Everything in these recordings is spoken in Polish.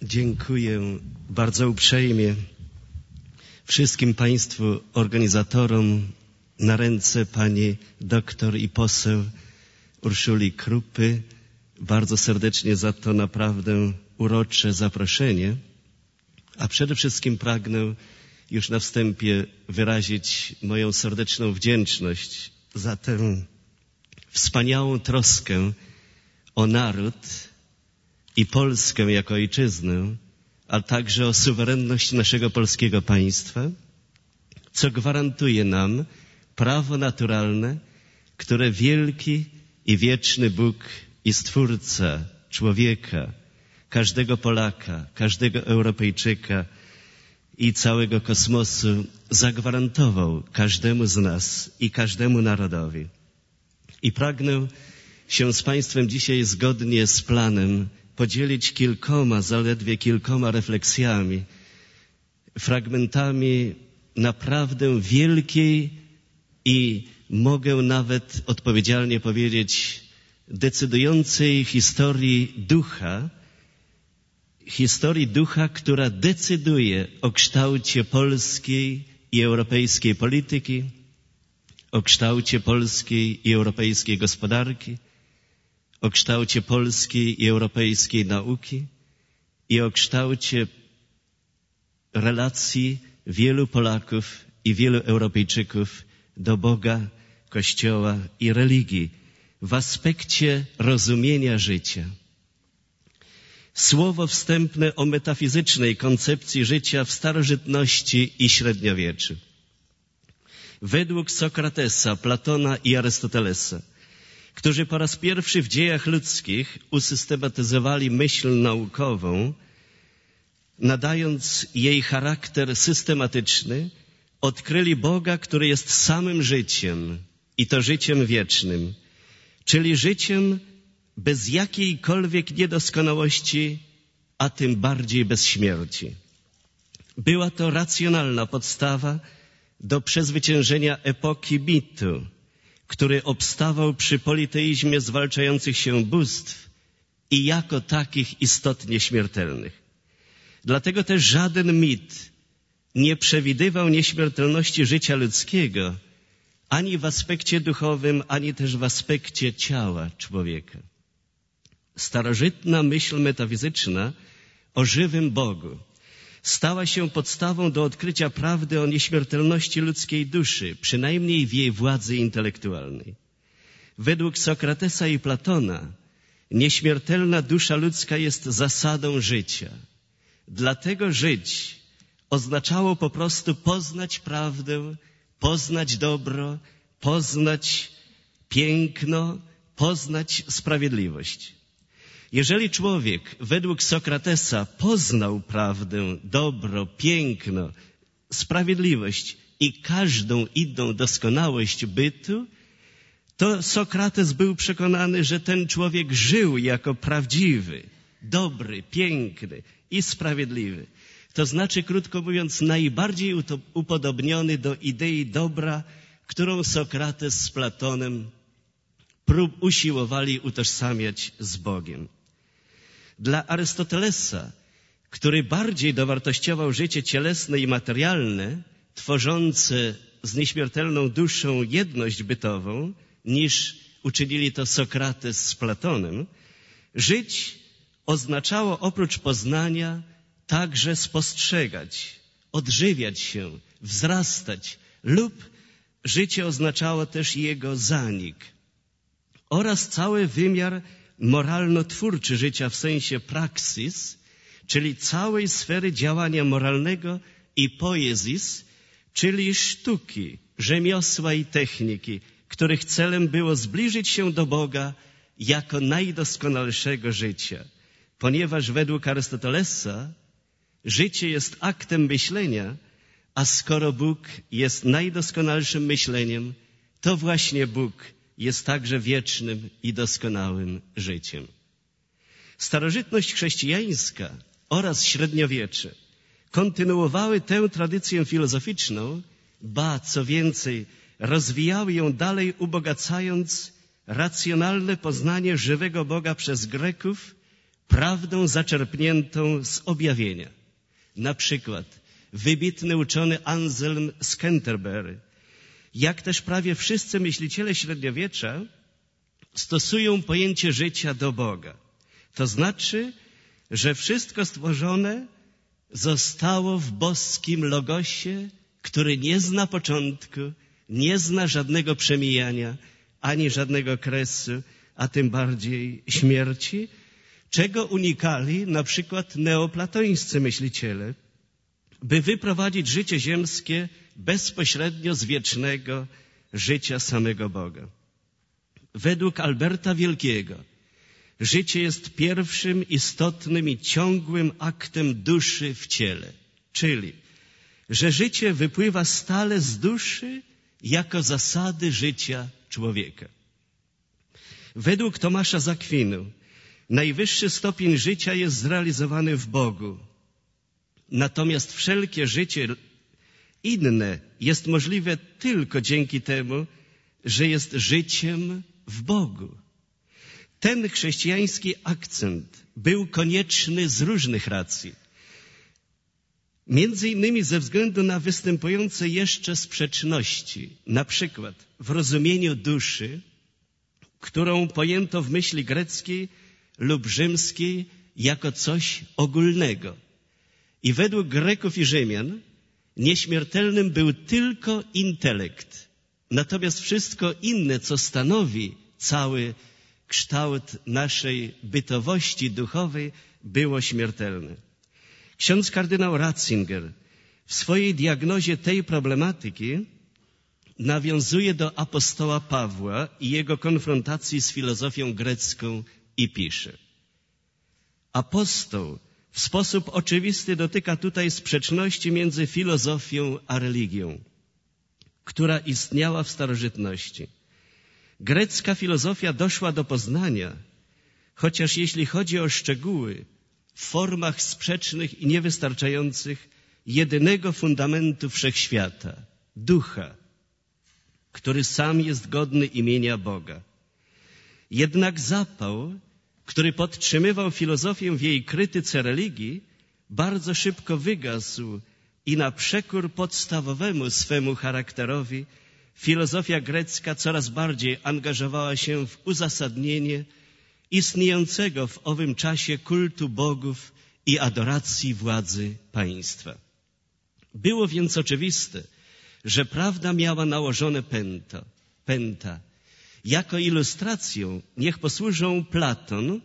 Dziękuję bardzo uprzejmie wszystkim Państwu organizatorom, na ręce pani doktor i poseł Urszuli Krupy. Bardzo serdecznie za to naprawdę urocze zaproszenie. A przede wszystkim pragnę już na wstępie wyrazić moją serdeczną wdzięczność za tę wspaniałą troskę o naród i Polskę jako ojczyznę, a także o suwerenność naszego polskiego państwa, co gwarantuje nam prawo naturalne, które wielki i wieczny Bóg i Stwórca człowieka, każdego Polaka, każdego Europejczyka i całego kosmosu zagwarantował każdemu z nas i każdemu narodowi. I pragnę się z Państwem dzisiaj zgodnie z planem podzielić zaledwie kilkoma refleksjami, fragmentami naprawdę wielkiej i mogę nawet odpowiedzialnie powiedzieć decydującej historii ducha, która decyduje o kształcie polskiej i europejskiej polityki, o kształcie polskiej i europejskiej gospodarki, o kształcie polskiej i europejskiej nauki i o kształcie relacji wielu Polaków i wielu Europejczyków do Boga, Kościoła i religii w aspekcie rozumienia życia. Słowo wstępne o metafizycznej koncepcji życia w starożytności i średniowieczu. Według Sokratesa, Platona i Arystotelesa, którzy po raz pierwszy w dziejach ludzkich usystematyzowali myśl naukową, nadając jej charakter systematyczny, odkryli Boga, który jest samym życiem i to życiem wiecznym, czyli życiem bez jakiejkolwiek niedoskonałości, a tym bardziej bez śmierci. Była to racjonalna podstawa do przezwyciężenia epoki mitu, który obstawał przy politeizmie zwalczających się bóstw i jako takich istotnie śmiertelnych. Dlatego też żaden mit nie przewidywał nieśmiertelności życia ludzkiego ani w aspekcie duchowym, ani też w aspekcie ciała człowieka. Starożytna myśl metafizyczna o żywym Bogu stała się podstawą do odkrycia prawdy o nieśmiertelności ludzkiej duszy, przynajmniej w jej władzy intelektualnej. Według Sokratesa i Platona nieśmiertelna dusza ludzka jest zasadą życia. Dlatego żyć oznaczało po prostu poznać prawdę, poznać dobro, poznać piękno, poznać sprawiedliwość. Jeżeli człowiek według Sokratesa poznał prawdę, dobro, piękno, sprawiedliwość i każdą inną doskonałość bytu, to Sokrates był przekonany, że ten człowiek żył jako prawdziwy, dobry, piękny i sprawiedliwy. To znaczy, krótko mówiąc, najbardziej upodobniony do idei dobra, którą Sokrates z Platonem usiłowali utożsamiać z Bogiem. Dla Arystotelesa, który bardziej dowartościował życie cielesne i materialne, tworzące z nieśmiertelną duszą jedność bytową, niż uczynili to Sokrates z Platonem, żyć oznaczało oprócz poznania także spostrzegać, odżywiać się, wzrastać lub życie oznaczało też jego zanik oraz cały wymiar moralno-twórczy życia w sensie praksis, czyli całej sfery działania moralnego i poezis, czyli sztuki, rzemiosła i techniki, których celem było zbliżyć się do Boga jako najdoskonalszego życia. Ponieważ według Arystotelesa życie jest aktem myślenia, a skoro Bóg jest najdoskonalszym myśleniem, to właśnie Bóg jest także wiecznym i doskonałym życiem. Starożytność chrześcijańska oraz średniowiecze kontynuowały tę tradycję filozoficzną, ba, co więcej, rozwijały ją dalej, ubogacając racjonalne poznanie żywego Boga przez Greków prawdą zaczerpniętą z objawienia. Na przykład wybitny uczony Anselm z Canterbury, jak też prawie wszyscy myśliciele średniowiecza, stosują pojęcie życia do Boga. To znaczy, że wszystko stworzone zostało w boskim Logosie, który nie zna początku, nie zna żadnego przemijania, ani żadnego kresu, a tym bardziej śmierci, czego unikali na przykład neoplatońscy myśliciele, by wyprowadzić życie ziemskie bezpośrednio z wiecznego życia samego Boga. Według Alberta Wielkiego życie jest pierwszym istotnym i ciągłym aktem duszy w ciele, czyli że życie wypływa stale z duszy jako zasady życia człowieka. Według Tomasza z Akwinu najwyższy stopień życia jest zrealizowany w Bogu. Natomiast wszelkie życie inne jest możliwe tylko dzięki temu, że jest życiem w Bogu. Ten chrześcijański akcent był konieczny z różnych racji. Między innymi ze względu na występujące jeszcze sprzeczności, na przykład w rozumieniu duszy, którą pojęto w myśli greckiej lub rzymskiej jako coś ogólnego. I według Greków i Rzymian nieśmiertelnym był tylko intelekt. Natomiast wszystko inne, co stanowi cały kształt naszej bytowości duchowej, było śmiertelne. Ksiądz kardynał Ratzinger w swojej diagnozie tej problematyki nawiązuje do apostoła Pawła i jego konfrontacji z filozofią grecką i pisze: apostoł w sposób oczywisty dotyka tutaj sprzeczności między filozofią a religią, która istniała w starożytności. Grecka filozofia doszła do poznania, chociaż jeśli chodzi o szczegóły, w formach sprzecznych i niewystarczających, jedynego fundamentu wszechświata, ducha, który sam jest godny imienia Boga. Jednak zapał, który podtrzymywał filozofię w jej krytyce religii, bardzo szybko wygasł i na przekór podstawowemu swemu charakterowi filozofia grecka coraz bardziej angażowała się w uzasadnienie istniejącego w owym czasie kultu bogów i adoracji władzy państwa. Było więc oczywiste, że prawda miała nałożone pęta. Jako ilustracją niech posłużą Platon,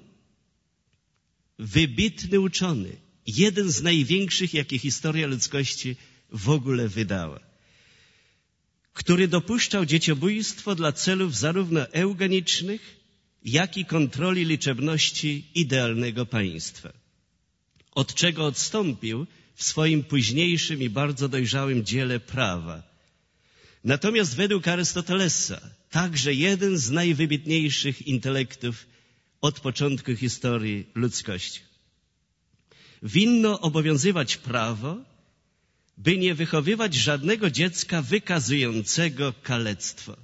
wybitny uczony, jeden z największych, jakie historia ludzkości w ogóle wydała, który dopuszczał dzieciobójstwo dla celów zarówno eugenicznych, jak i kontroli liczebności idealnego państwa, od czego odstąpił w swoim późniejszym i bardzo dojrzałym dziele Prawa. Natomiast według Arystotelesa, także jeden z najwybitniejszych intelektów od początku historii ludzkości, winno obowiązywać prawo, by nie wychowywać żadnego dziecka wykazującego kalectwo.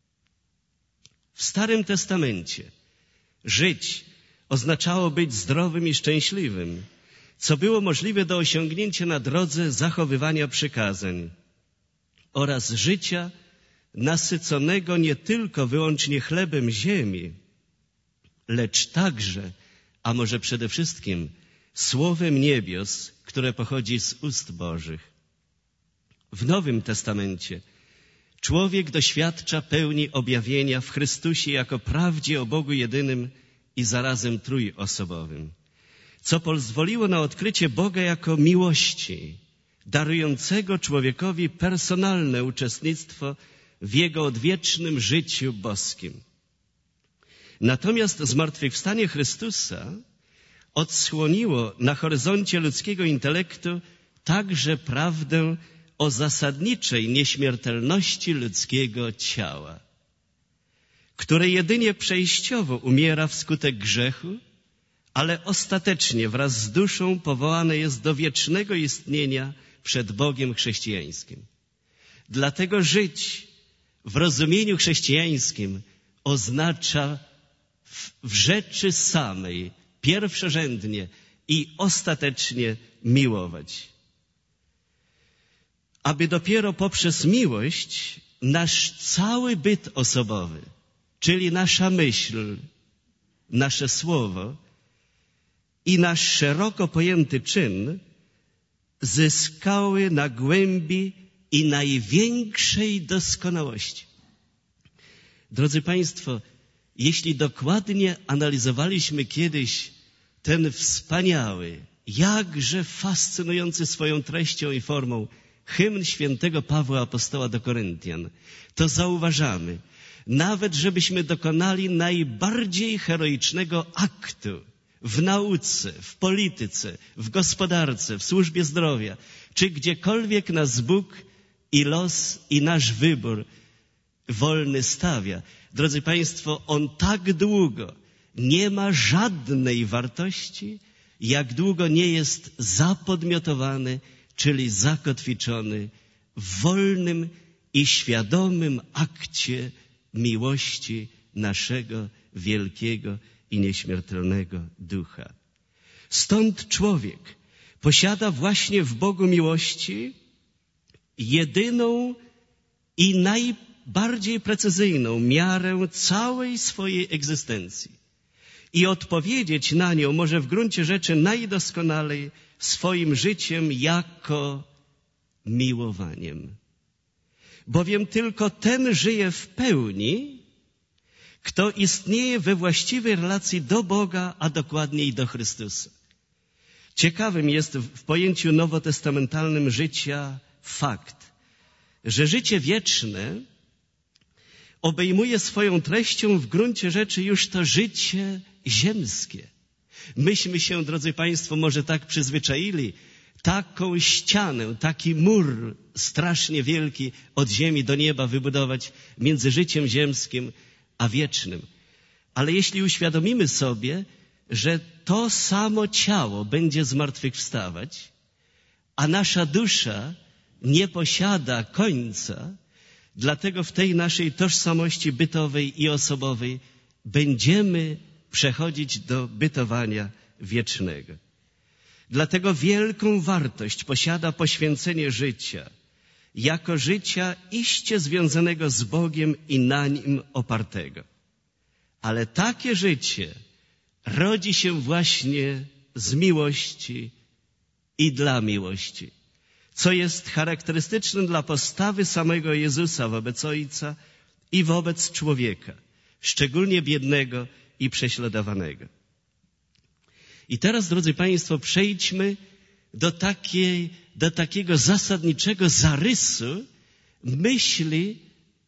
W Starym Testamencie żyć oznaczało być zdrowym i szczęśliwym, co było możliwe do osiągnięcia na drodze zachowywania przykazań oraz życia nasyconego nie tylko wyłącznie chlebem ziemi, lecz także, a może przede wszystkim, słowem niebios, które pochodzi z ust Bożych. W Nowym Testamencie człowiek doświadcza pełni objawienia w Chrystusie jako prawdzie o Bogu jedynym i zarazem trójosobowym, co pozwoliło na odkrycie Boga jako miłości, darującego człowiekowi personalne uczestnictwo w Jego odwiecznym życiu boskim. Natomiast zmartwychwstanie Chrystusa odsłoniło na horyzoncie ludzkiego intelektu także prawdę o zasadniczej nieśmiertelności ludzkiego ciała, które jedynie przejściowo umiera wskutek grzechu, ale ostatecznie wraz z duszą powołane jest do wiecznego istnienia przed Bogiem chrześcijańskim. Dlatego żyć w rozumieniu chrześcijańskim oznacza w rzeczy samej pierwszorzędnie i ostatecznie miłować. Aby dopiero poprzez miłość nasz cały byt osobowy, czyli nasza myśl, nasze słowo i nasz szeroko pojęty czyn zyskały na głębi i największej doskonałości. Drodzy Państwo, jeśli dokładnie analizowaliśmy kiedyś ten wspaniały, jakże fascynujący swoją treścią i formą hymn świętego Pawła Apostoła do Koryntian, to zauważamy, nawet żebyśmy dokonali najbardziej heroicznego aktu w nauce, w polityce, w gospodarce, w służbie zdrowia, czy gdziekolwiek nas Bóg i los i nasz wybór wolny stawia. Drodzy Państwo, on tak długo nie ma żadnej wartości, jak długo nie jest zapodmiotowany, czyli zakotwiczony w wolnym i świadomym akcie miłości naszego wielkiego i nieśmiertelnego Ducha. Stąd człowiek posiada właśnie w Bogu miłości jedyną i najbardziej precyzyjną miarę całej swojej egzystencji. I odpowiedzieć na nią może w gruncie rzeczy najdoskonalej swoim życiem jako miłowaniem. Bowiem tylko ten żyje w pełni, kto istnieje we właściwej relacji do Boga, a dokładniej do Chrystusa. Ciekawym jest w pojęciu nowotestamentalnym życia fakt, że życie wieczne obejmuje swoją treścią w gruncie rzeczy już to życie ziemskie. Myśmy się, drodzy Państwo, może tak przyzwyczaili, taką ścianę, taki mur strasznie wielki od ziemi do nieba wybudować między życiem ziemskim a wiecznym. Ale jeśli uświadomimy sobie, że to samo ciało będzie zmartwychwstawać, a nasza dusza nie posiada końca, dlatego w tej naszej tożsamości bytowej i osobowej będziemy przechodzić do bytowania wiecznego. Dlatego wielką wartość posiada poświęcenie życia, jako życia iście związanego z Bogiem i na Nim opartego. Ale takie życie rodzi się właśnie z miłości i dla miłości, co jest charakterystyczne dla postawy samego Jezusa wobec Ojca i wobec człowieka, szczególnie biednego i prześladowanego. I teraz, drodzy Państwo, przejdźmy do takiego zasadniczego zarysu myśli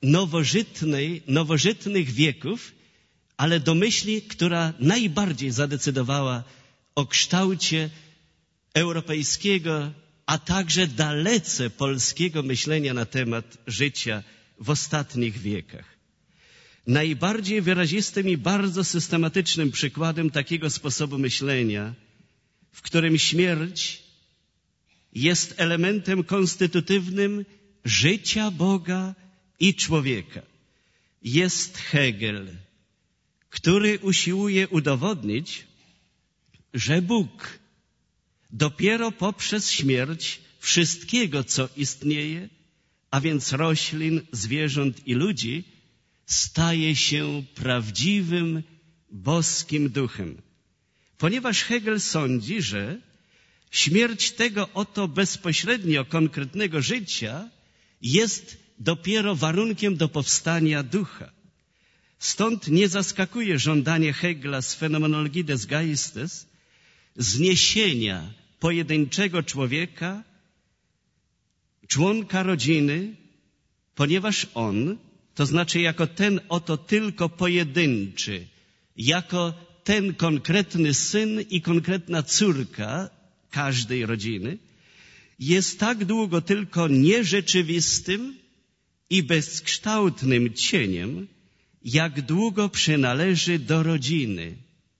nowożytnych wieków, ale do myśli, która najbardziej zadecydowała o kształcie europejskiego, a także dalece polskiego myślenia na temat życia w ostatnich wiekach. Najbardziej wyrazistym i bardzo systematycznym przykładem takiego sposobu myślenia, w którym śmierć jest elementem konstytutywnym życia Boga i człowieka, jest Hegel, który usiłuje udowodnić, że Bóg dopiero poprzez śmierć wszystkiego, co istnieje, a więc roślin, zwierząt i ludzi, staje się prawdziwym boskim duchem. Ponieważ Hegel sądzi, że śmierć tego oto bezpośrednio konkretnego życia jest dopiero warunkiem do powstania ducha. Stąd nie zaskakuje żądanie Hegla z Phänomenologie des Geistes zniesienia pojedynczego człowieka, członka rodziny, ponieważ on, to znaczy jako ten oto tylko pojedynczy, jako ten konkretny syn i konkretna córka każdej rodziny, jest tak długo tylko nierzeczywistym i bezkształtnym cieniem, jak długo przynależy do rodziny.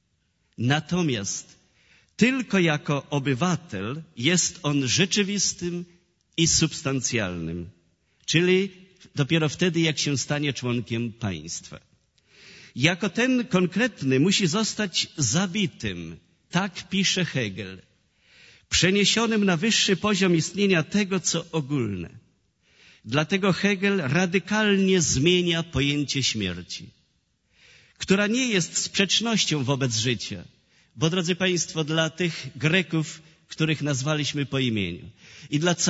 Natomiast tylko jako obywatel jest on rzeczywistym i substancjalnym, czyli dopiero wtedy, jak się stanie członkiem państwa. jako ten konkretny musi zostać zabitym. Tak pisze Hegel. Przeniesionym na wyższy poziom istnienia tego, co ogólne. Dlatego Hegel radykalnie zmienia pojęcie śmierci, która nie jest sprzecznością wobec życia. Bo, drodzy Państwo, dla tych Greków, których nazwaliśmy po imieniu i dla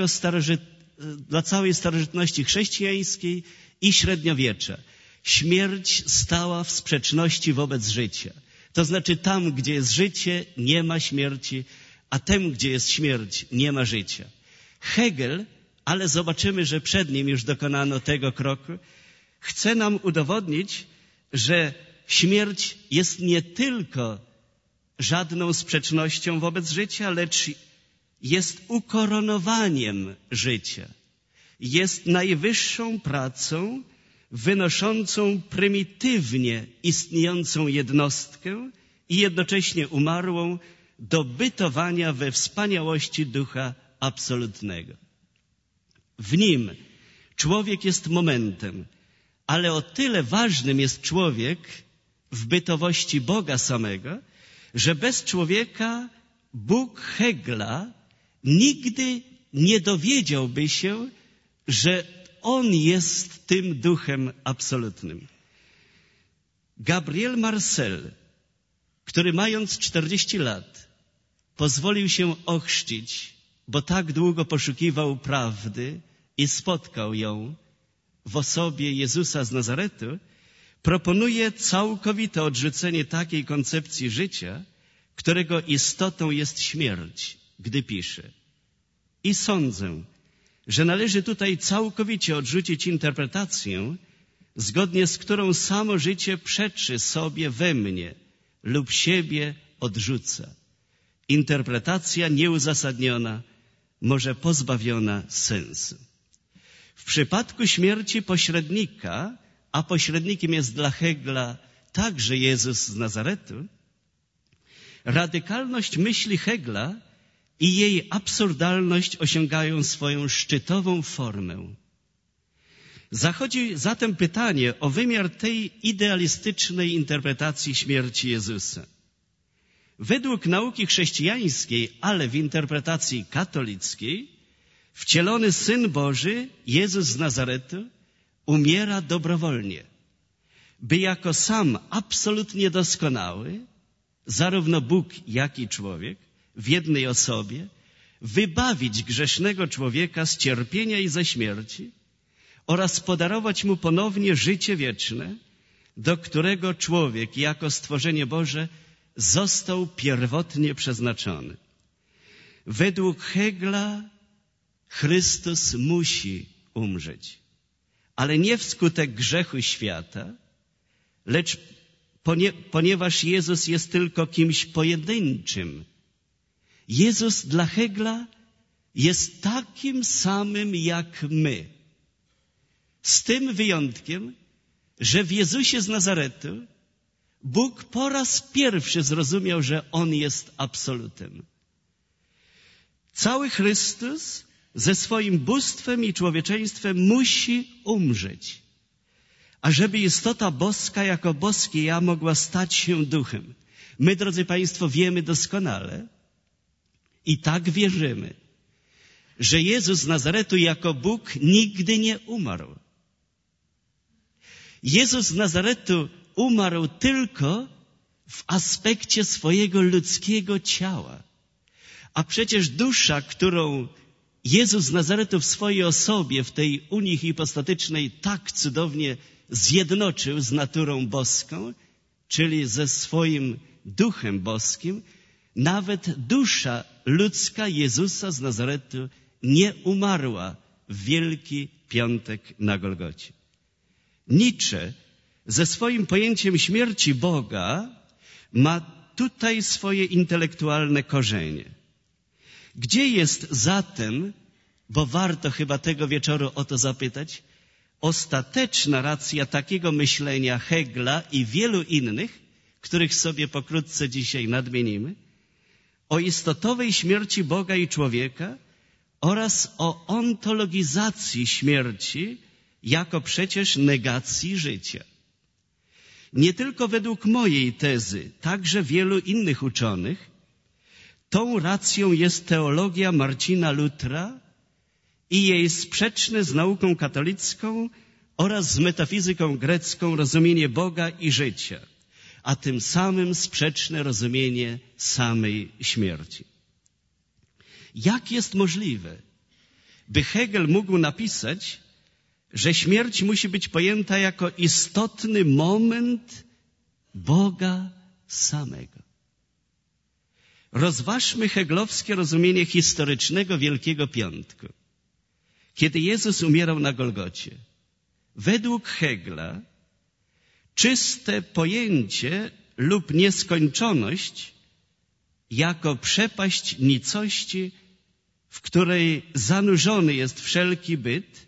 całej starożytności chrześcijańskiej i średniowiecza, śmierć stała w sprzeczności wobec życia. To znaczy tam, gdzie jest życie, nie ma śmierci, a tam, gdzie jest śmierć, nie ma życia. Hegel, ale zobaczymy, że przed nim już dokonano tego kroku, chce nam udowodnić, że śmierć jest nie tylko żadną sprzecznością wobec życia, lecz jest ukoronowaniem życia. Jest najwyższą pracą wynoszącą prymitywnie istniejącą jednostkę i jednocześnie umarłą do bytowania we wspaniałości ducha absolutnego. W nim człowiek jest momentem, ale o tyle ważnym jest człowiek w bytowości Boga samego, że bez człowieka Bóg Hegla nigdy nie dowiedziałby się, że On jest tym duchem absolutnym. Gabriel Marcel, który mając 40 lat pozwolił się ochrzcić, bo tak długo poszukiwał prawdy i spotkał ją w osobie Jezusa z Nazaretu, proponuje całkowite odrzucenie takiej koncepcji życia, którego istotą jest śmierć, gdy pisze: i sądzę, że należy tutaj całkowicie odrzucić interpretację, zgodnie z którą samo życie przeczy sobie we mnie lub siebie odrzuca. Interpretacja nieuzasadniona, może pozbawiona sensu. W przypadku śmierci pośrednika, a pośrednikiem jest dla Hegla także Jezus z Nazaretu, radykalność myśli Hegla i jej absurdalność osiągają swoją szczytową formę. Zachodzi zatem pytanie o wymiar tej idealistycznej interpretacji śmierci Jezusa. Według nauki chrześcijańskiej, ale w interpretacji katolickiej, wcielony Syn Boży, Jezus z Nazaretu, umiera dobrowolnie, by jako sam absolutnie doskonały, zarówno Bóg, jak i człowiek, w jednej osobie, wybawić grzesznego człowieka z cierpienia i ze śmierci oraz podarować mu ponownie życie wieczne, do którego człowiek jako stworzenie Boże został pierwotnie przeznaczony. Według Hegla Chrystus musi umrzeć, ale nie wskutek grzechu świata, lecz ponieważ Jezus jest tylko kimś pojedynczym. Jezus dla Hegla jest takim samym jak my. Z tym wyjątkiem, że w Jezusie z Nazaretu Bóg po raz pierwszy zrozumiał, że On jest absolutem. Cały Chrystus ze swoim bóstwem i człowieczeństwem musi umrzeć, ażeby istota boska jako boskie ja mogła stać się duchem. My, drodzy Państwo, wiemy doskonale i tak wierzymy, że Jezus z Nazaretu jako Bóg nigdy nie umarł. Jezus z Nazaretu umarł tylko w aspekcie swojego ludzkiego ciała. A przecież dusza, którą Jezus z Nazaretu w swojej osobie, w tej unii hipostatycznej tak cudownie zjednoczył z naturą boską, czyli ze swoim duchem boskim, nawet dusza ludzka Jezusa z Nazaretu nie umarła w Wielki Piątek na Golgocie. Nietzsche ze swoim pojęciem śmierci Boga ma tutaj swoje intelektualne korzenie. Gdzie jest zatem, bo warto chyba tego wieczoru o to zapytać, ostateczna racja takiego myślenia Hegla i wielu innych, których sobie pokrótce dzisiaj nadmienimy, o istotowej śmierci Boga i człowieka oraz o ontologizacji śmierci jako przecież negacji życia. Nie tylko według mojej tezy, także wielu innych uczonych, tą racją jest teologia Marcina Lutera i jej sprzeczne z nauką katolicką oraz z metafizyką grecką rozumienie Boga i życia, a tym samym sprzeczne rozumienie samej śmierci. Jak jest możliwe, by Hegel mógł napisać, że śmierć musi być pojęta jako istotny moment Boga samego? Rozważmy hegelowskie rozumienie historycznego Wielkiego Piątku. Kiedy Jezus umierał na Golgocie, według Hegla czyste pojęcie lub nieskończoność jako przepaść nicości, w której zanurzony jest wszelki byt,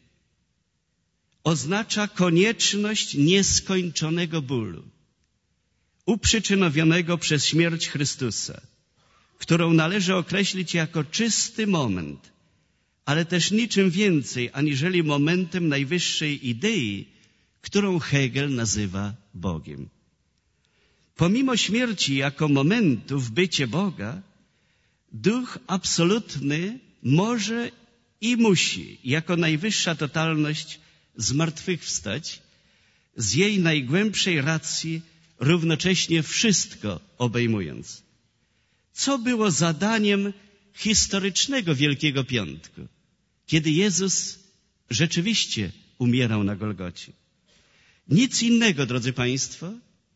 oznacza konieczność nieskończonego bólu, uprzyczynowionego przez śmierć Chrystusa, którą należy określić jako czysty moment, ale też niczym więcej aniżeli momentem najwyższej idei, którą Hegel nazywa Bogiem. Pomimo śmierci jako momentu w bycie Boga, duch absolutny może i musi jako najwyższa totalność zmartwychwstać, z jej najgłębszej racji równocześnie wszystko obejmując. Co było zadaniem historycznego Wielkiego Piątku, kiedy Jezus rzeczywiście umierał na Golgocie? Nic innego, drodzy Państwo,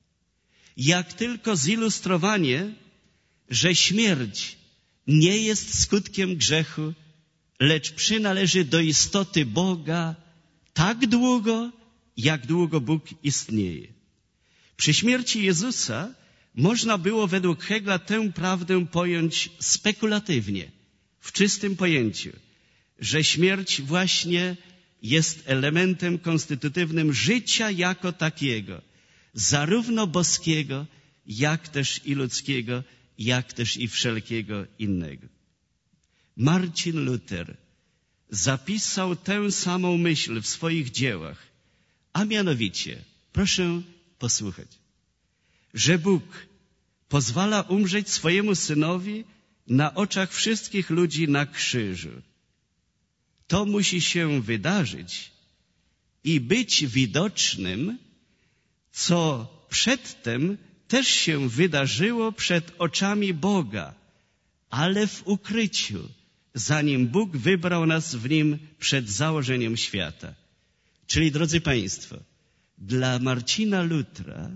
jak tylko zilustrowanie, że śmierć nie jest skutkiem grzechu, lecz przynależy do istoty Boga tak długo, jak długo Bóg istnieje. Przy śmierci Jezusa można było według Hegla tę prawdę pojąć spekulatywnie, w czystym pojęciu, że śmierć właśnie jest elementem konstytutywnym życia jako takiego, zarówno boskiego, jak też i ludzkiego, jak też i wszelkiego innego. Marcin Luter zapisał tę samą myśl w swoich dziełach, a mianowicie, proszę posłuchać, że Bóg pozwala umrzeć swojemu Synowi na oczach wszystkich ludzi na krzyżu. To musi się wydarzyć i być widocznym, co przedtem też się wydarzyło przed oczami Boga, ale w ukryciu, zanim Bóg wybrał nas w Nim przed założeniem świata. Czyli, drodzy Państwo, dla Marcina Lutera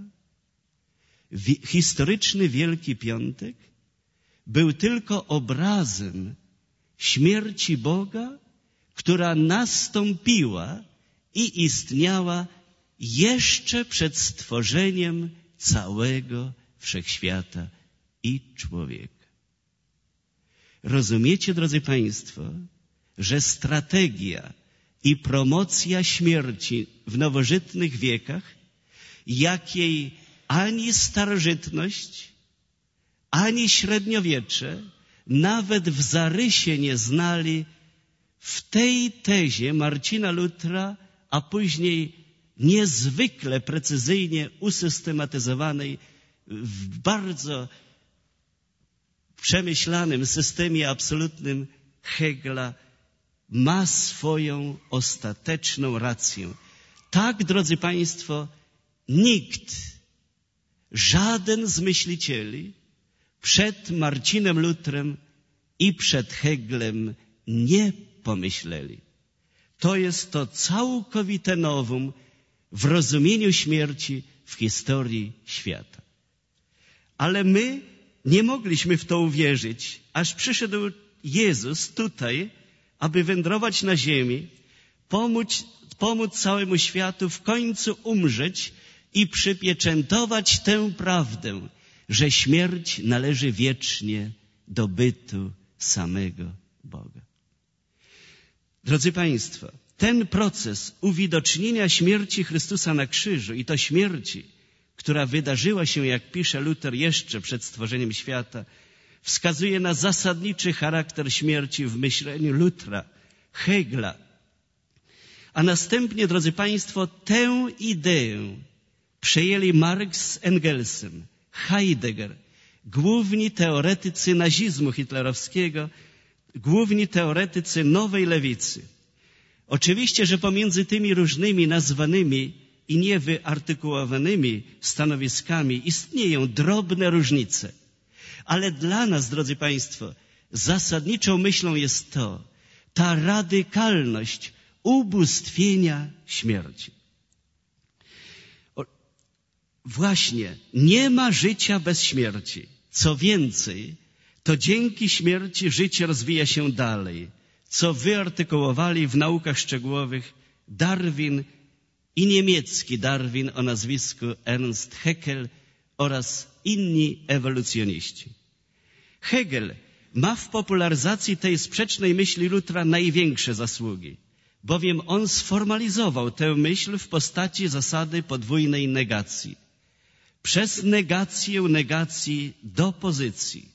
historyczny Wielki Piątek był tylko obrazem śmierci Boga, która nastąpiła i istniała jeszcze przed stworzeniem całego wszechświata i człowieka. Rozumiecie, drodzy Państwo, że strategia i promocja śmierci w nowożytnych wiekach, jakiej ani starożytność, ani średniowiecze nawet w zarysie nie znali, w tej tezie Marcina Lutera, a później niezwykle precyzyjnie usystematyzowanej w bardzo przemyślanym systemie absolutnym Hegla, ma swoją ostateczną rację. Tak, drodzy Państwo, nikt, żaden z myślicieli przed Marcinem Lutrem i przed Heglem nie pomyśleli. To jest to całkowite nowum w rozumieniu śmierci w historii świata. Ale my nie mogliśmy w to uwierzyć, aż przyszedł Jezus tutaj, aby wędrować na ziemi, pomóc całemu światu w końcu umrzeć i przypieczętować tę prawdę, że śmierć należy wiecznie do bytu samego Boga. Drodzy Państwo, ten proces uwidocznienia śmierci Chrystusa na krzyżu i to śmierci, która wydarzyła się, jak pisze Luter, jeszcze przed stworzeniem świata, wskazuje na zasadniczy charakter śmierci w myśleniu Lutera, Hegla. A następnie, drodzy Państwo, tę ideę przejęli Marx z Engelsem, Heidegger, główni teoretycy nazizmu hitlerowskiego, główni teoretycy nowej lewicy. Oczywiście, że pomiędzy tymi różnymi nazwanymi i niewyartykułowanymi stanowiskami istnieją drobne różnice. Ale dla nas, drodzy Państwo, zasadniczą myślą jest ta radykalność ubóstwienia śmierci. Właśnie, nie ma życia bez śmierci. Co więcej, to dzięki śmierci życie rozwija się dalej, co wyartykułowali w naukach szczegółowych Darwin i niemiecki Darwin o nazwisku Ernst Haeckel oraz inni ewolucjoniści. Hegel ma w popularyzacji tej sprzecznej myśli Lutera największe zasługi, bowiem on sformalizował tę myśl w postaci zasady podwójnej negacji. Przez negację negacji do pozycji.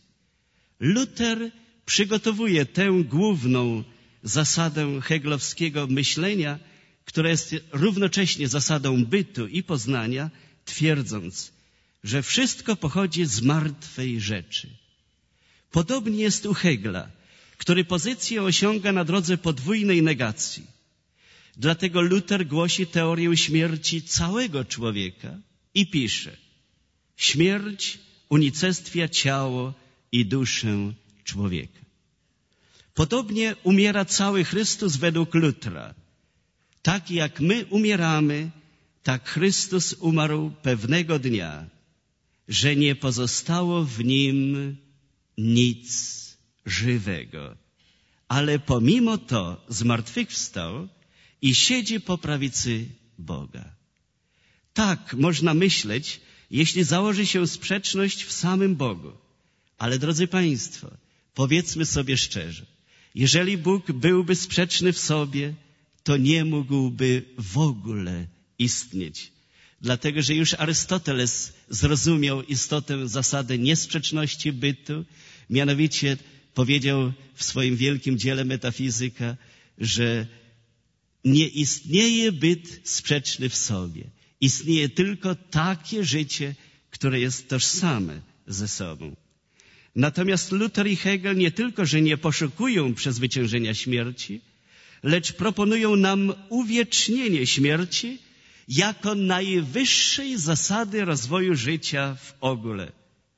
Luter przygotowuje tę główną zasadę hegelowskiego myślenia, która jest równocześnie zasadą bytu i poznania, twierdząc, że wszystko pochodzi z martwej rzeczy. Podobnie jest u Hegla, który pozycję osiąga na drodze podwójnej negacji. Dlatego Luter głosi teorię śmierci całego człowieka i pisze: śmierć unicestwia ciało i duszę człowieka. Podobnie umiera cały Chrystus według Lutera. Tak jak my umieramy, tak Chrystus umarł pewnego dnia, że nie pozostało w Nim nic żywego. Ale pomimo to zmartwychwstał i siedzi po prawicy Boga. Tak można myśleć, jeśli założy się sprzeczność w samym Bogu. Ale drodzy Państwo, powiedzmy sobie szczerze, jeżeli Bóg byłby sprzeczny w sobie, to nie mógłby w ogóle istnieć. Dlatego, że już Arystoteles zrozumiał istotę zasady niesprzeczności bytu, mianowicie powiedział w swoim wielkim dziele Metafizyka, że nie istnieje byt sprzeczny w sobie. Istnieje tylko takie życie, które jest tożsame ze sobą. Natomiast Luter i Hegel nie tylko, że nie poszukują przezwyciężenia śmierci, lecz proponują nam uwiecznienie śmierci jako najwyższej zasady rozwoju życia w ogóle.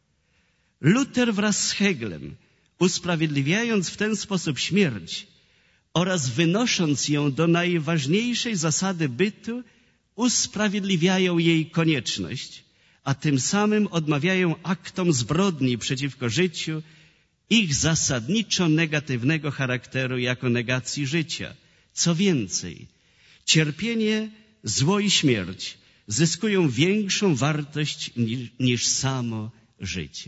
Luter wraz z Heglem, usprawiedliwiając w ten sposób śmierć oraz wynosząc ją do najważniejszej zasady bytu, usprawiedliwiają jej konieczność, a tym samym odmawiają aktom zbrodni przeciwko życiu ich zasadniczo negatywnego charakteru jako negacji życia. Co więcej, cierpienie, zło i śmierć zyskują większą wartość niż samo życie.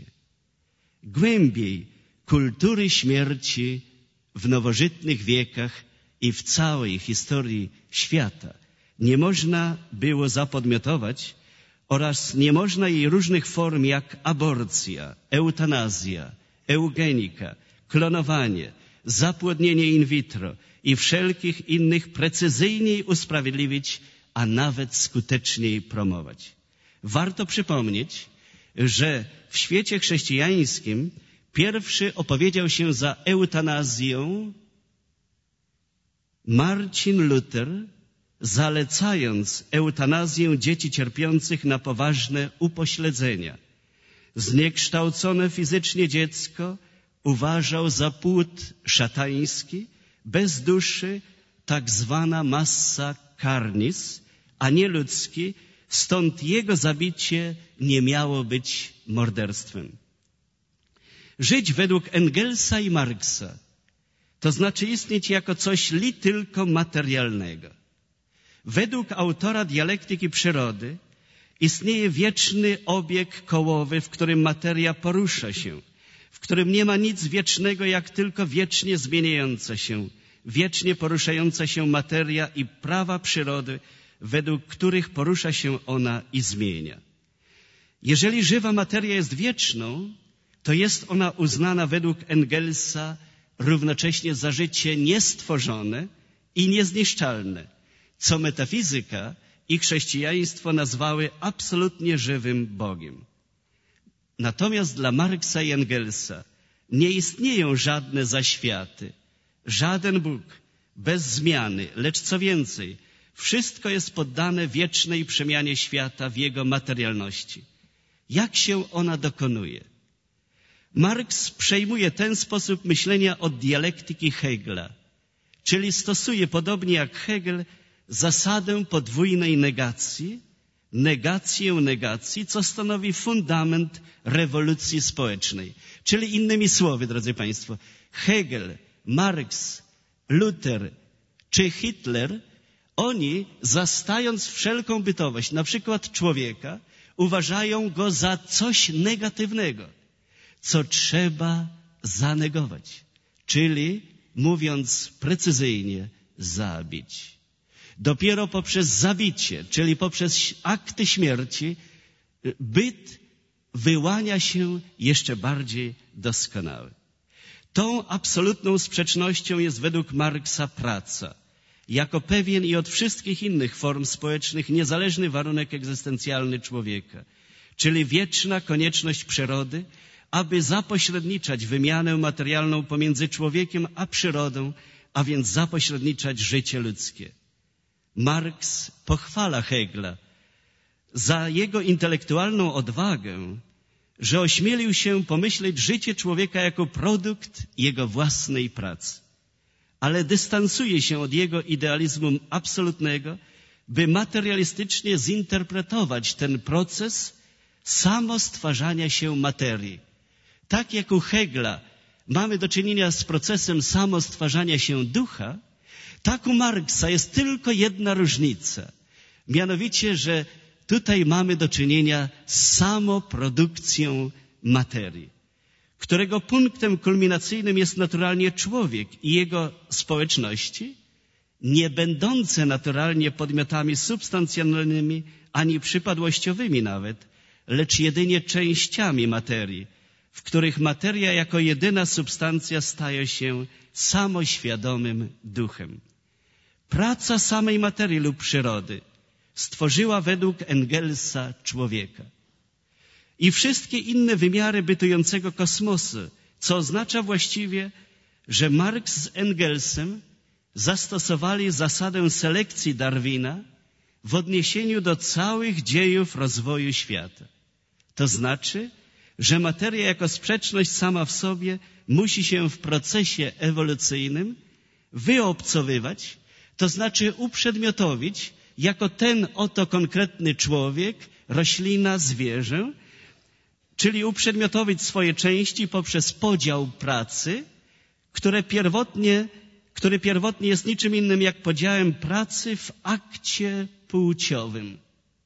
Głębiej kultury śmierci w nowożytnych wiekach i w całej historii świata nie można było zapodmiotować oraz nie można jej różnych form jak aborcja, eutanazja, eugenika, klonowanie, zapłodnienie in vitro i wszelkich innych precyzyjniej usprawiedliwić, a nawet skuteczniej promować. Warto przypomnieć, że w świecie chrześcijańskim pierwszy opowiedział się za eutanazją Marcin Luther, zalecając eutanazję dzieci cierpiących na poważne upośledzenia. Zniekształcone fizycznie dziecko uważał za płód szatański, bez duszy, tak zwana massa carnis, a nie ludzki, stąd jego zabicie nie miało być morderstwem. Żyć według Engelsa i Marksa, to znaczy istnieć jako coś li tylko materialnego. Według autora dialektyki przyrody istnieje wieczny obieg kołowy, w którym materia porusza się, w którym nie ma nic wiecznego, jak tylko wiecznie zmieniająca się, wiecznie poruszająca się materia i prawa przyrody, według których porusza się ona i zmienia. Jeżeli żywa materia jest wieczną, to jest ona uznana według Engelsa równocześnie za życie niestworzone i niezniszczalne, co metafizyka i chrześcijaństwo nazwały absolutnie żywym Bogiem. Natomiast dla Marksa i Engelsa nie istnieją żadne zaświaty, żaden Bóg bez zmiany, lecz co więcej, wszystko jest poddane wiecznej przemianie świata w jego materialności. Jak się ona dokonuje? Marks przejmuje ten sposób myślenia od dialektyki Hegla, czyli stosuje, podobnie jak Hegel, zasadę podwójnej negacji, negację negacji, co stanowi fundament rewolucji społecznej. Czyli innymi słowy, drodzy Państwo, Hegel, Marks, Luther czy Hitler, oni, zastając wszelką bytowość, na przykład człowieka, uważają go za coś negatywnego, co trzeba zanegować, czyli, mówiąc precyzyjnie, zabić. Dopiero poprzez zabicie, czyli poprzez akty śmierci, byt wyłania się jeszcze bardziej doskonały. Tą absolutną sprzecznością jest według Marksa praca, jako pewien i od wszystkich innych form społecznych niezależny warunek egzystencjalny człowieka, czyli wieczna konieczność przyrody, aby zapośredniczać wymianę materialną pomiędzy człowiekiem a przyrodą, a więc zapośredniczać życie ludzkie. Marks pochwala Hegla za jego intelektualną odwagę, że ośmielił się pomyśleć życie człowieka jako produkt jego własnej pracy, ale dystansuje się od jego idealizmu absolutnego, by materialistycznie zinterpretować ten proces samostwarzania się materii. Tak jak u Hegla mamy do czynienia z procesem samostwarzania się ducha, tak u Marksa jest tylko jedna różnica. Mianowicie, że tutaj mamy do czynienia z samoprodukcją materii, którego punktem kulminacyjnym jest naturalnie człowiek i jego społeczności, nie będące naturalnie podmiotami substancjalnymi ani przypadłościowymi nawet, lecz jedynie częściami materii, w których materia jako jedyna substancja staje się samoświadomym duchem. Praca samej materii lub przyrody stworzyła według Engelsa człowieka i wszystkie inne wymiary bytującego kosmosu, co oznacza właściwie, że Marks z Engelsem zastosowali zasadę selekcji Darwina w odniesieniu do całych dziejów rozwoju świata. To znaczy, że materia jako sprzeczność sama w sobie musi się w procesie ewolucyjnym wyobcowywać, to znaczy uprzedmiotowić jako ten oto konkretny człowiek, roślina, zwierzę, czyli uprzedmiotowić swoje części poprzez podział pracy, który pierwotnie jest niczym innym jak podziałem pracy w akcie płciowym.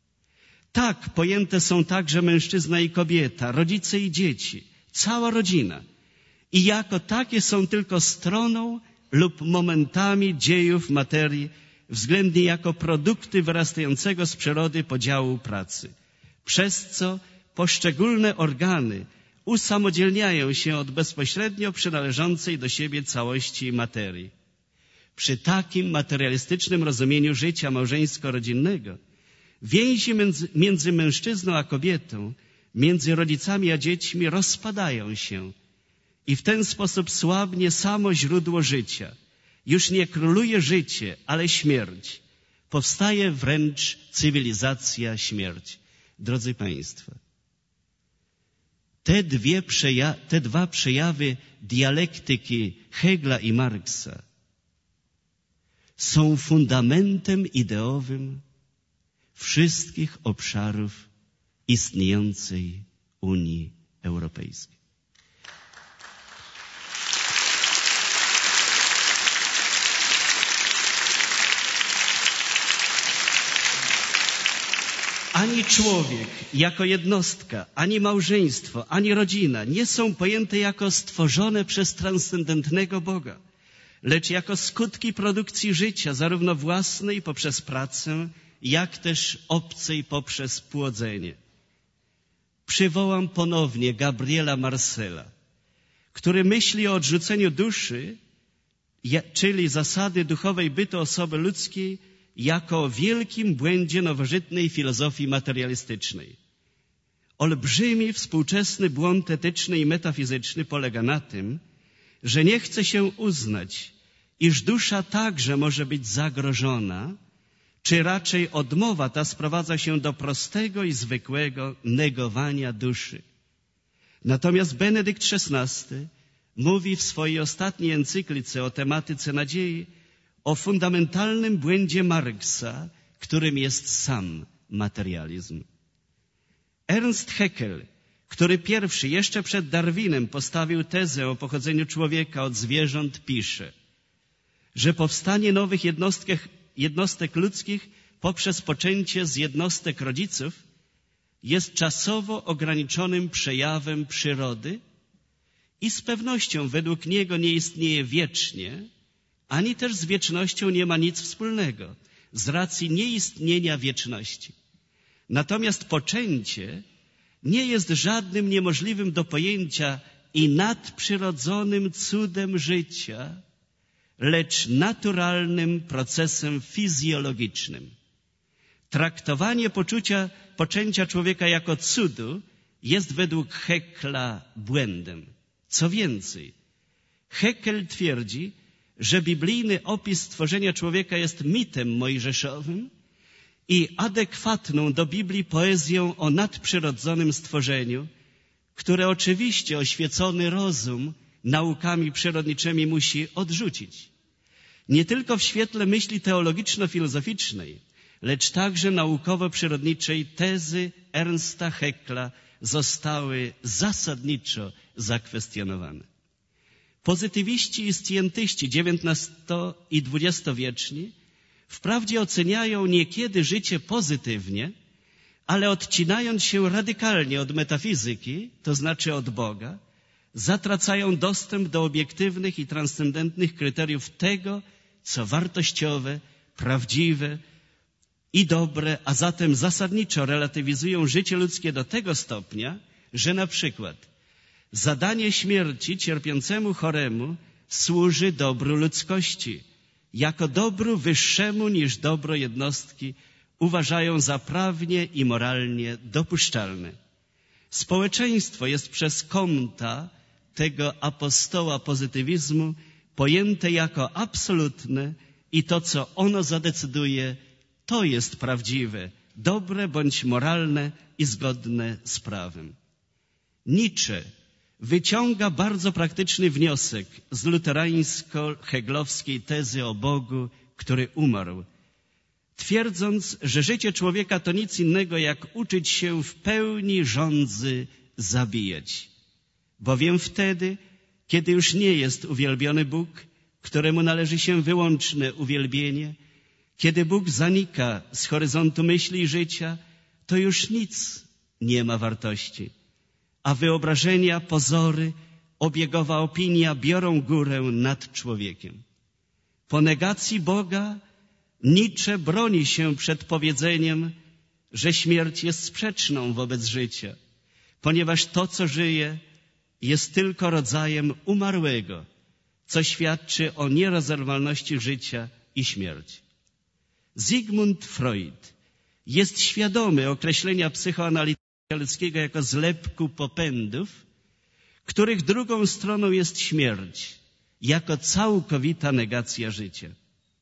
Tak pojęte są także mężczyzna i kobieta, rodzice i dzieci, cała rodzina. I jako takie są tylko stroną lub momentami dziejów materii, względnie jako produkty wyrastającego z przyrody podziału pracy, przez co poszczególne organy usamodzielniają się od bezpośrednio przynależącej do siebie całości materii. Przy takim materialistycznym rozumieniu życia małżeńsko-rodzinnego więzi między mężczyzną a kobietą, między rodzicami a dziećmi rozpadają się i w ten sposób słabnie samo źródło życia. Już nie króluje życie, ale śmierć. Powstaje wręcz cywilizacja śmierci. Drodzy Państwo, te dwa przejawy dialektyki Hegla i Marksa są fundamentem ideowym wszystkich obszarów istniejącej Unii Europejskiej. Ani człowiek jako jednostka, ani małżeństwo, ani rodzina nie są pojęte jako stworzone przez transcendentnego Boga, lecz jako skutki produkcji życia, zarówno własnej poprzez pracę, jak też obcej poprzez płodzenie. Przywołam ponownie Gabriela Marcela, który myśli o odrzuceniu duszy, czyli zasady duchowej bytu osoby ludzkiej, jako o wielkim błędzie nowożytnej filozofii materialistycznej. Olbrzymi współczesny błąd etyczny i metafizyczny polega na tym, że nie chce się uznać, iż dusza także może być zagrożona, czy raczej odmowa ta sprowadza się do prostego i zwykłego negowania duszy. Natomiast Benedykt XVI mówi w swojej ostatniej encyklice o tematyce nadziei o fundamentalnym błędzie Marksa, którym jest sam materializm. Ernst Haeckel, który pierwszy jeszcze przed Darwinem postawił tezę o pochodzeniu człowieka od zwierząt, pisze, że powstanie nowych jednostek ludzkich poprzez poczęcie z jednostek rodziców jest czasowo ograniczonym przejawem przyrody i z pewnością według niego nie istnieje wiecznie, ani też z wiecznością nie ma nic wspólnego, z racji nieistnienia wieczności. Natomiast poczęcie nie jest żadnym niemożliwym do pojęcia i nadprzyrodzonym cudem życia, lecz naturalnym procesem fizjologicznym. Traktowanie poczęcia człowieka jako cudu jest według Haeckela błędem. Co więcej, Haeckel twierdzi, że biblijny opis stworzenia człowieka jest mitem mojżeszowym i adekwatną do Biblii poezją o nadprzyrodzonym stworzeniu, które oczywiście oświecony rozum naukami przyrodniczymi musi odrzucić. Nie tylko w świetle myśli teologiczno-filozoficznej, lecz także naukowo-przyrodniczej tezy Ernsta Haeckela zostały zasadniczo zakwestionowane. Pozytywiści i scjentyści XIX i XX-wieczni wprawdzie oceniają niekiedy życie pozytywnie, ale odcinając się radykalnie od metafizyki, to znaczy od Boga, zatracają dostęp do obiektywnych i transcendentnych kryteriów tego, co wartościowe, prawdziwe i dobre, a zatem zasadniczo relatywizują życie ludzkie do tego stopnia, że na przykład zadanie śmierci cierpiącemu choremu służy dobru ludzkości, jako dobru wyższemu niż dobro jednostki uważają za prawnie i moralnie dopuszczalne. Społeczeństwo jest przez Comta, tego apostoła pozytywizmu, pojęte jako absolutne i to, co ono zadecyduje, to jest prawdziwe, dobre bądź moralne i zgodne z prawem. Nietzsche wyciąga bardzo praktyczny wniosek z luterańsko-heglowskiej tezy o Bogu, który umarł, twierdząc, że życie człowieka to nic innego jak uczyć się w pełni żądzy zabijać. Bowiem wtedy, kiedy już nie jest uwielbiony Bóg, któremu należy się wyłączne uwielbienie, kiedy Bóg zanika z horyzontu myśli i życia, to już nic nie ma wartości, a wyobrażenia, pozory, obiegowa opinia biorą górę nad człowiekiem. Po negacji Boga Nietzsche broni się przed powiedzeniem, że śmierć jest sprzeczną wobec życia, ponieważ to, co żyje, jest tylko rodzajem umarłego, co świadczy o nierozerwalności życia i śmierci. Sigmund Freud jest świadomy określenia psychoanalityka ludzkiego jako zlepku popędów, których drugą stroną jest śmierć, jako całkowita negacja życia.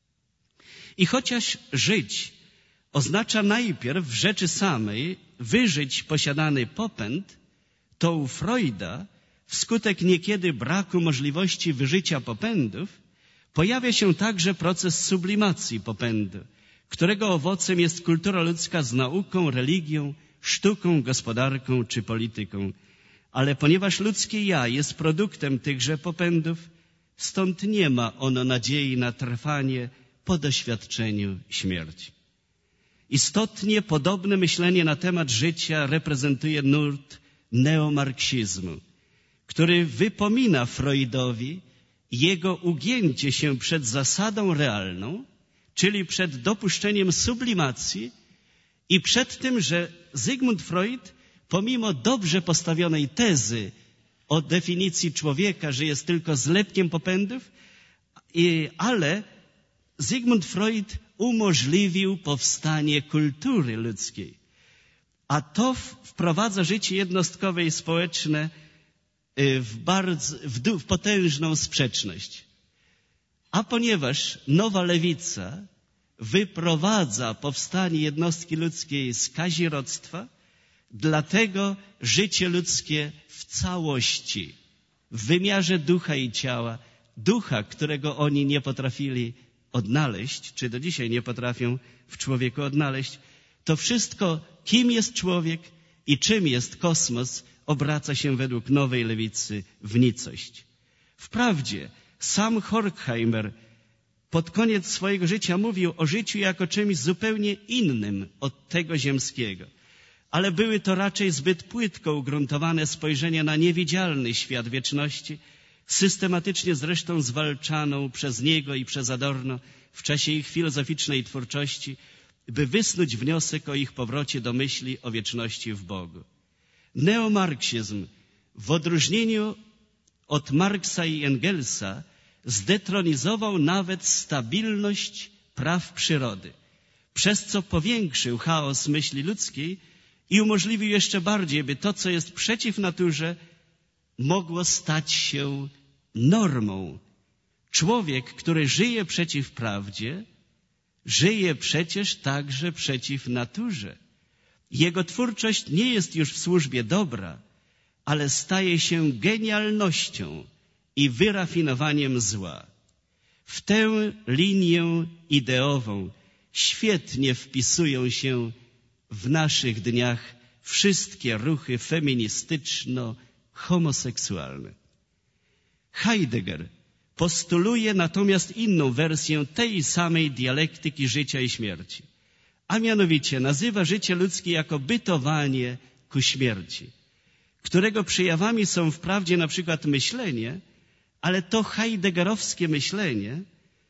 I chociaż żyć oznacza najpierw w rzeczy samej wyżyć posiadany popęd, to u Freuda wskutek niekiedy braku możliwości wyżycia popędów pojawia się także proces sublimacji popędu, którego owocem jest kultura ludzka z nauką, religią, sztuką, gospodarką czy polityką. Ale ponieważ ludzkie ja jest produktem tychże popędów, stąd nie ma ono nadziei na trwanie po doświadczeniu śmierci. Istotnie podobne myślenie na temat życia reprezentuje nurt neomarksizmu, który wypomina Freudowi jego ugięcie się przed zasadą realną, czyli przed dopuszczeniem sublimacji i przed tym, że Sigmund Freud, pomimo dobrze postawionej tezy o definicji człowieka, że jest tylko zlepkiem popędów, ale Sigmund Freud umożliwił powstanie kultury ludzkiej, a to wprowadza życie jednostkowe i społeczne w potężną sprzeczność. A ponieważ nowa lewica wyprowadza powstanie jednostki ludzkiej z kazirodztwa, dlatego życie ludzkie w całości, w wymiarze ducha i ciała, ducha, którego oni nie potrafili odnaleźć, czy do dzisiaj nie potrafią w człowieku odnaleźć, to wszystko, kim jest człowiek i czym jest kosmos, obraca się według nowej lewicy w nicość. Wprawdzie sam Horkheimer pod koniec swojego życia mówił o życiu jako czymś zupełnie innym od tego ziemskiego, ale były to raczej zbyt płytko ugruntowane spojrzenia na niewidzialny świat wieczności, systematycznie zresztą zwalczaną przez niego i przez Adorno w czasie ich filozoficznej twórczości, by wysnuć wniosek o ich powrocie do myśli o wieczności w Bogu. Neomarksizm w odróżnieniu od Marksa i Engelsa zdetronizował nawet stabilność praw przyrody, przez co powiększył chaos myśli ludzkiej i umożliwił jeszcze bardziej, by to, co jest przeciw naturze, mogło stać się normą. Człowiek, który żyje przeciw prawdzie, żyje przecież także przeciw naturze. Jego twórczość nie jest już w służbie dobra, ale staje się genialnością i wyrafinowaniem zła. W tę linię ideową świetnie wpisują się w naszych dniach wszystkie ruchy feministyczno-homoseksualne. Heidegger postuluje natomiast inną wersję tej samej dialektyki życia i śmierci, a mianowicie nazywa życie ludzkie jako bytowanie ku śmierci, którego przejawami są wprawdzie na przykład myślenie, ale to heideggerowskie myślenie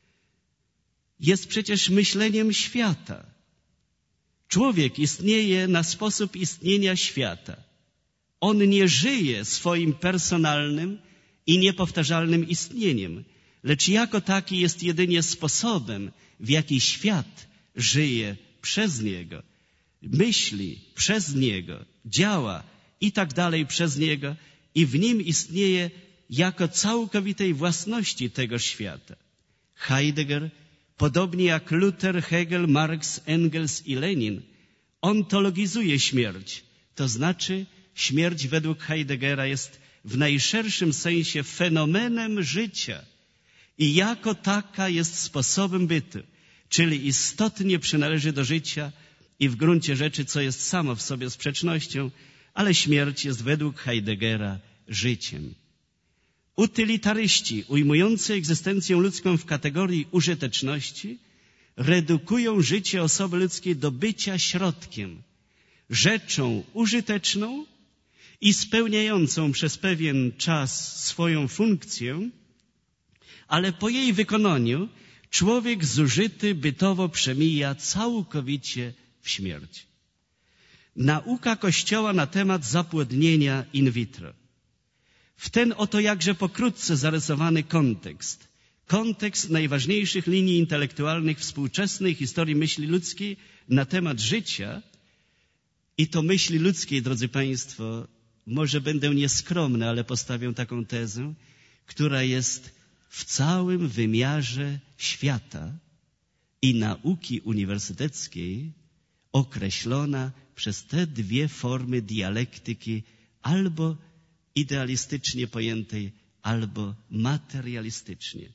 jest przecież myśleniem świata. Człowiek istnieje na sposób istnienia świata. On nie żyje swoim personalnym i niepowtarzalnym istnieniem, lecz jako taki jest jedynie sposobem, w jaki świat żyje przez niego, myśli przez niego, działa i tak dalej przez niego i w nim istnieje jako całkowitej własności tego świata. Heidegger, podobnie jak Luther, Hegel, Marx, Engels i Lenin, ontologizuje śmierć. To znaczy, śmierć według Heideggera jest w najszerszym sensie fenomenem życia i jako taka jest sposobem bytu, czyli istotnie przynależy do życia i w gruncie rzeczy, co jest samo w sobie sprzecznością, ale śmierć jest według Heideggera życiem. Utylitaryści ujmujący egzystencję ludzką w kategorii użyteczności redukują życie osoby ludzkiej do bycia środkiem, rzeczą użyteczną i spełniającą przez pewien czas swoją funkcję, ale po jej wykonaniu człowiek zużyty bytowo przemija całkowicie w śmierć. Nauka Kościoła na temat zapłodnienia in vitro. W ten oto jakże pokrótce zarysowany kontekst najważniejszych linii intelektualnych współczesnej historii myśli ludzkiej na temat życia, i to myśli ludzkiej, drodzy Państwo, może będę nieskromny, ale postawię taką tezę, która jest w całym wymiarze świata i nauki uniwersyteckiej określona przez te dwie formy dialektyki albo idealistycznie pojętej, albo materialistycznie.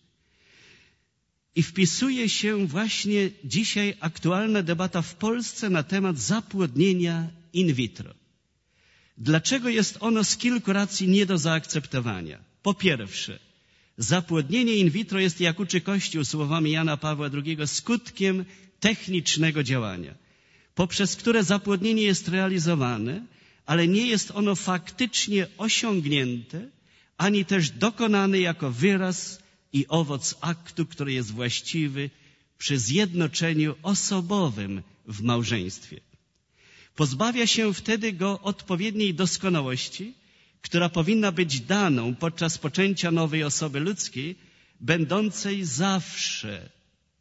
I wpisuje się właśnie dzisiaj aktualna debata w Polsce na temat zapłodnienia in vitro. Dlaczego jest ono z kilku racji nie do zaakceptowania? Po pierwsze, zapłodnienie in vitro jest, jak uczy Kościół słowami Jana Pawła II, skutkiem technicznego działania, poprzez które zapłodnienie jest realizowane, ale nie jest ono faktycznie osiągnięte, ani też dokonane jako wyraz i owoc aktu, który jest właściwy przy zjednoczeniu osobowym w małżeństwie. Pozbawia się wtedy go odpowiedniej doskonałości, która powinna być daną podczas poczęcia nowej osoby ludzkiej, będącej zawsze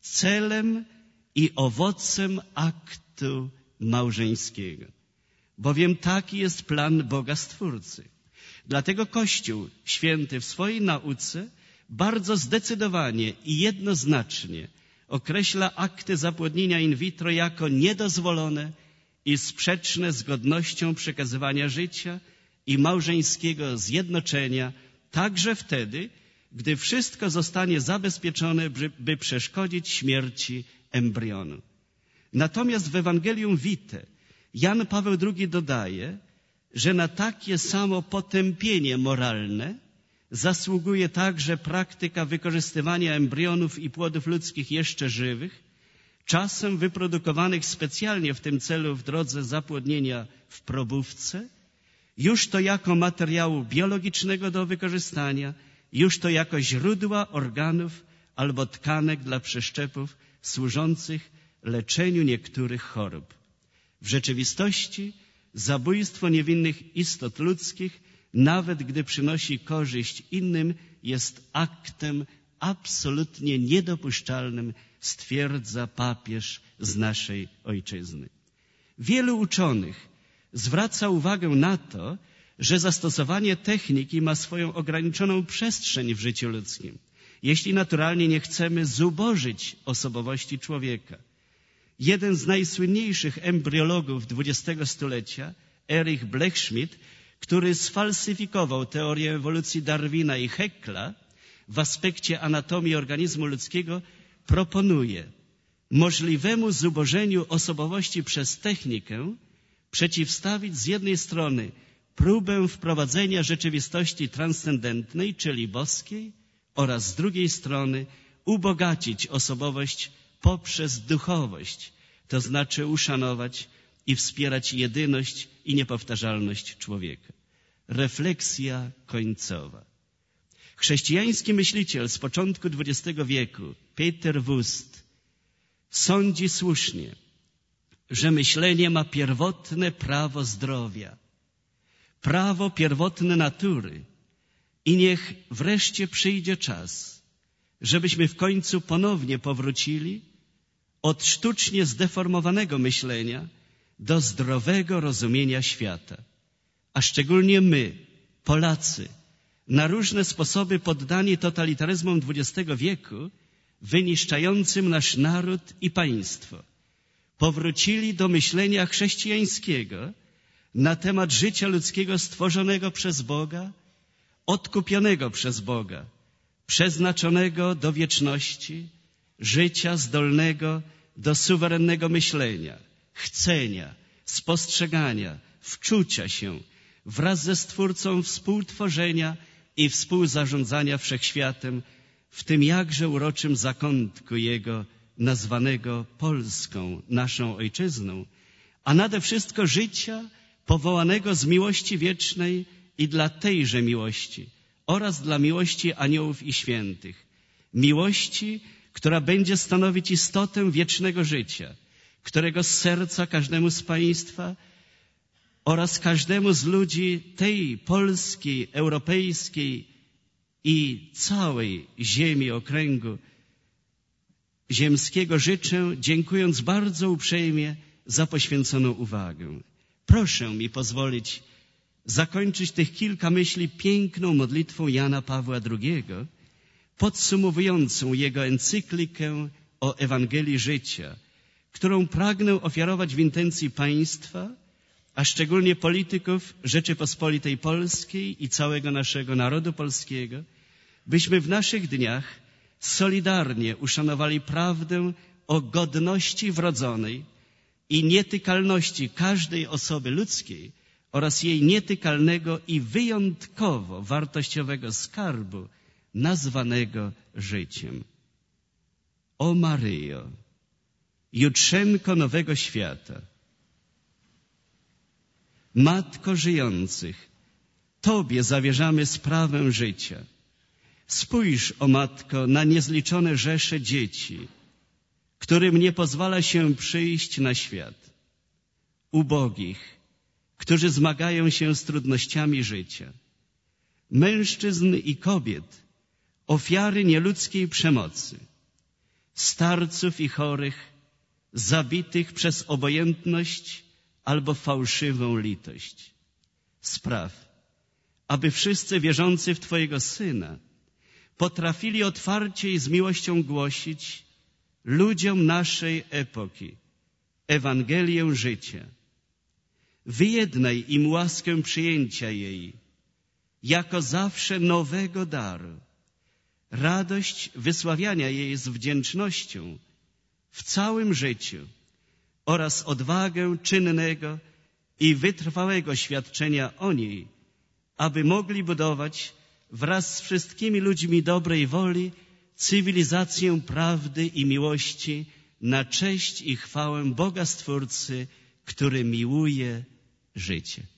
celem i owocem aktu małżeńskiego. Bowiem taki jest plan Boga Stwórcy. Dlatego Kościół Święty w swojej nauce bardzo zdecydowanie i jednoznacznie określa akty zapłodnienia in vitro jako niedozwolone i sprzeczne z godnością przekazywania życia i małżeńskiego zjednoczenia, także wtedy, gdy wszystko zostanie zabezpieczone, by przeszkodzić śmierci embrionu. Natomiast w Ewangelium Vitae Jan Paweł II dodaje, że na takie samo potępienie moralne zasługuje także praktyka wykorzystywania embrionów i płodów ludzkich jeszcze żywych, czasem wyprodukowanych specjalnie w tym celu w drodze zapłodnienia w probówce, już to jako materiału biologicznego do wykorzystania, już to jako źródła organów albo tkanek dla przeszczepów służących leczeniu niektórych chorób. W rzeczywistości zabójstwo niewinnych istot ludzkich, nawet gdy przynosi korzyść innym, jest aktem absolutnie niedopuszczalnym, stwierdza papież z naszej ojczyzny. Wielu uczonych zwraca uwagę na to, że zastosowanie techniki ma swoją ograniczoną przestrzeń w życiu ludzkim, jeśli naturalnie nie chcemy zubożyć osobowości człowieka. Jeden z najsłynniejszych embriologów XX stulecia, Erich Blechschmidt, który sfalsyfikował teorię ewolucji Darwina i Haeckela w aspekcie anatomii organizmu ludzkiego, proponuje możliwemu zubożeniu osobowości przez technikę przeciwstawić z jednej strony próbę wprowadzenia rzeczywistości transcendentnej, czyli boskiej, oraz z drugiej strony ubogacić osobowość poprzez duchowość, to znaczy uszanować i wspierać jedyność i niepowtarzalność człowieka. Refleksja końcowa. Chrześcijański myśliciel z początku XX wieku, Peter Wust, sądzi słusznie, że myślenie ma pierwotne prawo zdrowia, prawo pierwotne natury i niech wreszcie przyjdzie czas, żebyśmy w końcu ponownie powrócili od sztucznie zdeformowanego myślenia do zdrowego rozumienia świata. A szczególnie my, Polacy, na różne sposoby poddani totalitaryzmom XX wieku, wyniszczającym nasz naród i państwo, powrócili do myślenia chrześcijańskiego na temat życia ludzkiego stworzonego przez Boga, odkupionego przez Boga, przeznaczonego do wieczności, życia zdolnego do suwerennego myślenia, chcenia, spostrzegania, wczucia się wraz ze Stwórcą współtworzenia i współzarządzania wszechświatem w tym jakże uroczym zakątku Jego, nazwanego Polską, naszą ojczyzną, a nade wszystko życia powołanego z miłości wiecznej i dla tejże miłości oraz dla miłości aniołów i świętych. Miłości, która będzie stanowić istotę wiecznego życia, którego z serca każdemu z Państwa oraz każdemu z ludzi tej polskiej, europejskiej i całej ziemi, okręgu ziemskiego życzę, dziękując bardzo uprzejmie za poświęconą uwagę. Proszę mi pozwolić zakończyć tych kilka myśli piękną modlitwą Jana Pawła II, podsumowującą jego encyklikę o Ewangelii Życia, którą pragnę ofiarować w intencji państwa, a szczególnie polityków Rzeczypospolitej Polskiej i całego naszego narodu polskiego, byśmy w naszych dniach solidarnie uszanowali prawdę o godności wrodzonej i nietykalności każdej osoby ludzkiej oraz jej nietykalnego i wyjątkowo wartościowego skarbu nazwanego życiem. O Maryjo, jutrzenko nowego świata, Matko żyjących, Tobie zawierzamy sprawę życia. Spójrz, o Matko, na niezliczone rzesze dzieci, którym nie pozwala się przyjść na świat, ubogich, którzy zmagają się z trudnościami życia, mężczyzn i kobiet, ofiary nieludzkiej przemocy, starców i chorych, zabitych przez obojętność albo fałszywą litość. Spraw, aby wszyscy wierzący w Twojego Syna potrafili otwarcie i z miłością głosić ludziom naszej epoki Ewangelię życia. Wyjednaj im łaskę przyjęcia jej, jako zawsze nowego daru, radość wysławiania jej z wdzięcznością w całym życiu oraz odwagę czynnego i wytrwałego świadczenia o niej, aby mogli budować wraz z wszystkimi ludźmi dobrej woli cywilizację prawdy i miłości na cześć i chwałę Boga Stwórcy, który miłuje życie.